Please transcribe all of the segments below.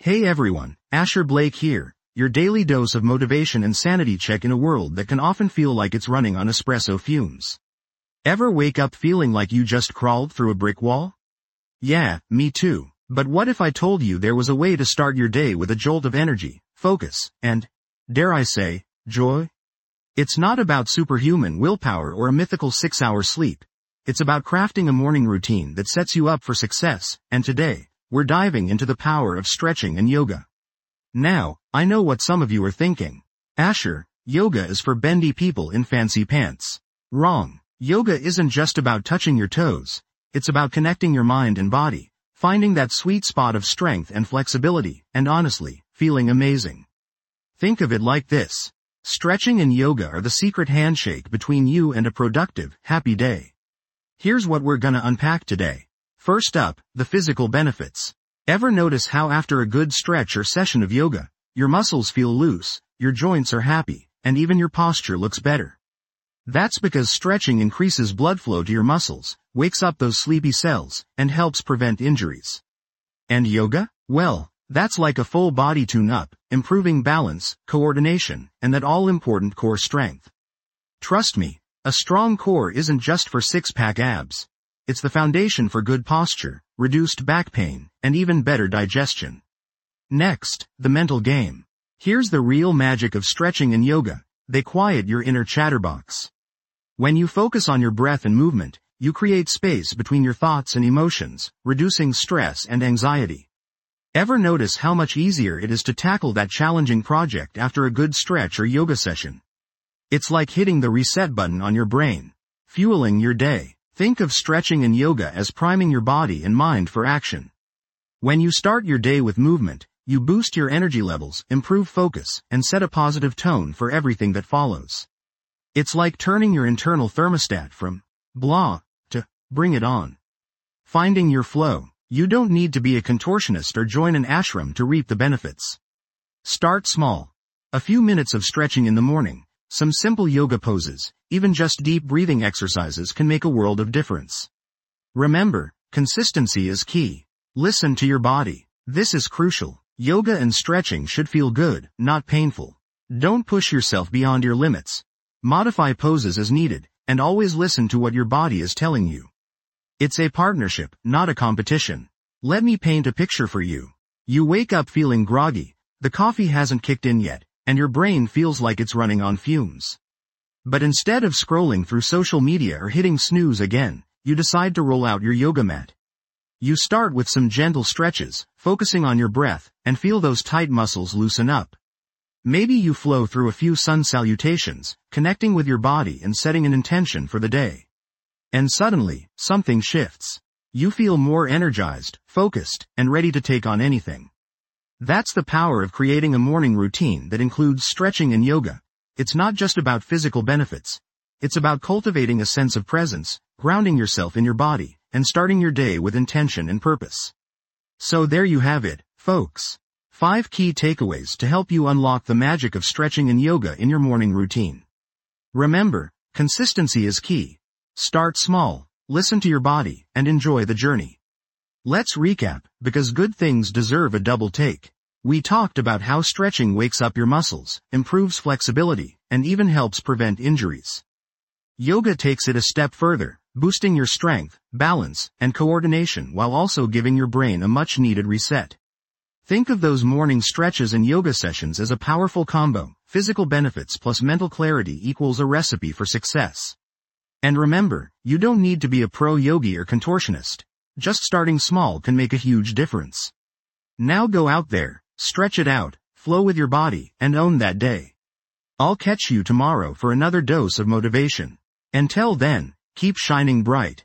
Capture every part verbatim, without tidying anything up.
Hey everyone, Asher Blake here, your daily dose of motivation and sanity check in a world that can often feel like it's running on espresso fumes. Ever wake up feeling like you just crawled through a brick wall? Yeah, me too. But what if I told you there was a way to start your day with a jolt of energy, focus, and, dare I say, joy? It's not about superhuman willpower or a mythical six-hour sleep. It's about crafting a morning routine that sets you up for success, and today, we're diving into the power of stretching and yoga. Now, I know what some of you are thinking. Asher, yoga is for bendy people in fancy pants. Wrong. Yoga isn't just about touching your toes. It's about connecting your mind and body, finding that sweet spot of strength and flexibility, and honestly, feeling amazing. Think of it like this. Stretching and yoga are the secret handshake between you and a productive, happy day. Here's what we're gonna unpack today. First up, the physical benefits. Ever notice how after a good stretch or session of yoga, your muscles feel loose, your joints are happy, and even your posture looks better? That's because stretching increases blood flow to your muscles, wakes up those sleepy cells, and helps prevent injuries. And yoga? Well, that's like a full body tune-up, improving balance, coordination, and that all-important core strength. Trust me, a strong core isn't just for six-pack abs. It's the foundation for good posture, reduced back pain, and even better digestion. Next, the mental game. Here's the real magic of stretching and yoga. They quiet your inner chatterbox. When you focus on your breath and movement, you create space between your thoughts and emotions, reducing stress and anxiety. Ever notice how much easier it is to tackle that challenging project after a good stretch or yoga session? It's like hitting the reset button on your brain, fueling your day. Think of stretching and yoga as priming your body and mind for action. When you start your day with movement, you boost your energy levels, improve focus, and set a positive tone for everything that follows. It's like turning your internal thermostat from blah to bring it on. Finding your flow. You don't need to be a contortionist or join an ashram to reap the benefits. Start small. A few minutes of stretching in the morning, some simple yoga poses, even just deep breathing exercises can make a world of difference. Remember, consistency is key. Listen to your body. This is crucial. Yoga and stretching should feel good, not painful. Don't push yourself beyond your limits. Modify poses as needed, and always listen to what your body is telling you. It's a partnership, not a competition. Let me paint a picture for you. You wake up feeling groggy, the coffee hasn't kicked in yet, and your brain feels like it's running on fumes. But instead of scrolling through social media or hitting snooze again, you decide to roll out your yoga mat. You start with some gentle stretches, focusing on your breath, and feel those tight muscles loosen up. Maybe you flow through a few sun salutations, connecting with your body and setting an intention for the day. And suddenly, something shifts. You feel more energized, focused, and ready to take on anything. That's the power of creating a morning routine that includes stretching and yoga. It's not just about physical benefits. It's about cultivating a sense of presence, grounding yourself in your body, and starting your day with intention and purpose. So there you have it, folks. Five key takeaways to help you unlock the magic of stretching and yoga in your morning routine. Remember, consistency is key. Start small, listen to your body, and enjoy the journey. Let's recap, because good things deserve a double take. We talked about how stretching wakes up your muscles, improves flexibility, and even helps prevent injuries. Yoga takes it a step further, boosting your strength, balance, and coordination while also giving your brain a much-needed reset. Think of those morning stretches and yoga sessions as a powerful combo. Physical benefits plus mental clarity equals a recipe for success. And remember, you don't need to be a pro yogi or contortionist. Just starting small can make a huge difference. Now go out there, stretch it out, flow with your body, and own that day. I'll catch you tomorrow for another dose of motivation. Until then, keep shining bright.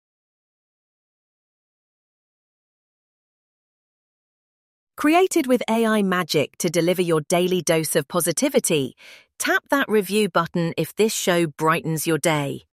Created with A I magic to deliver your daily dose of positivity, tap that review button if this show brightens your day.